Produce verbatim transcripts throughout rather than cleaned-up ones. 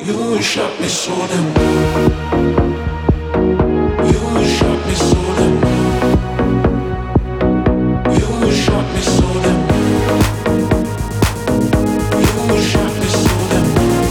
You shot me so damn. You shot me so damn. You shot me so damn. You shot me so damn.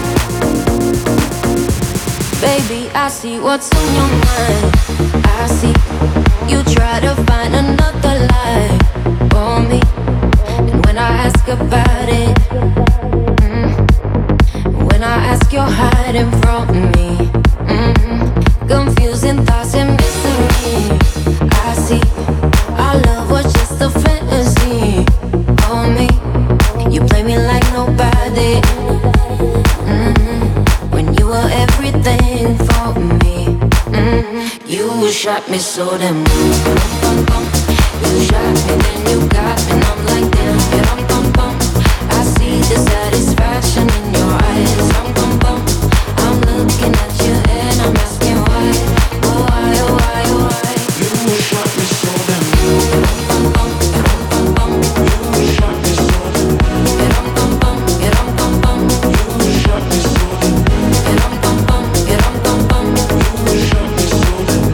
Baby, I see what's on your mind. I see you try to find another lie for me. And when I ask about it, mm, when I ask, you're hiding from me. Mm, confusing thoughts and mystery. I see our love was just a fantasy for me. You play me like nobody. Mm, when you were everything for me. Mm, you shot me so damn. You shot me, then you got me, and I'm like damn. Bum, bum, bum. I see the satisfaction in your eyes. Bum, bum, bum. I'm looking at you and I'm asking why, oh why, oh why, oh why. You shot me so damn. Bum, bum, bum, bum, bum. You shot me so damn. Bum, bum, bum, bum, bum, bum. You shot me so damn. Bum, bum, bum, bum, bum. You shot me so damn.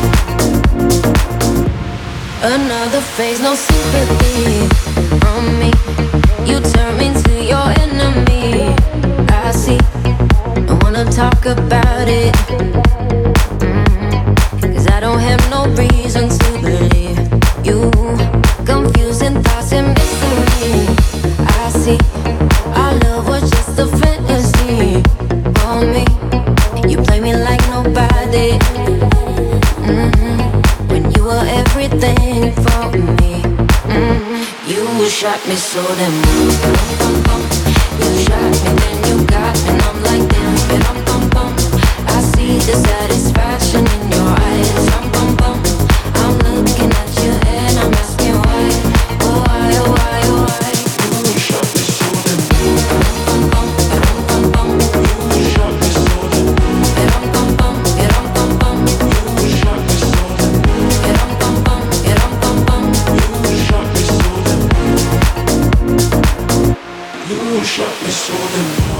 Another phase, no sympathy from me. You turn me to your enemy. I see, I wanna talk about it. Mm, Cause I don't have no reason to believe you. Confusing thoughts and mystery. I see, our love was just a fantasy for me. You play me like nobody. Mm-hmm. When you were everything for me. Mm-hmm. You shot me so damn. You shot me, then you got me, and I'm like damn. Bum, bum, bum. I see the satisfaction in your eyes. Bum, bum, bum. I'm looking at you and I'm asking why, oh why, oh why, oh why. You shot me so damn. Bum, bum, bum, bum, bum. You shot me so damn. Bum, bum, bum, bum, bum, bum. You shot me so damn. Bum, bum, bum, bum, bum. You shot me so damn. You shot me so damn.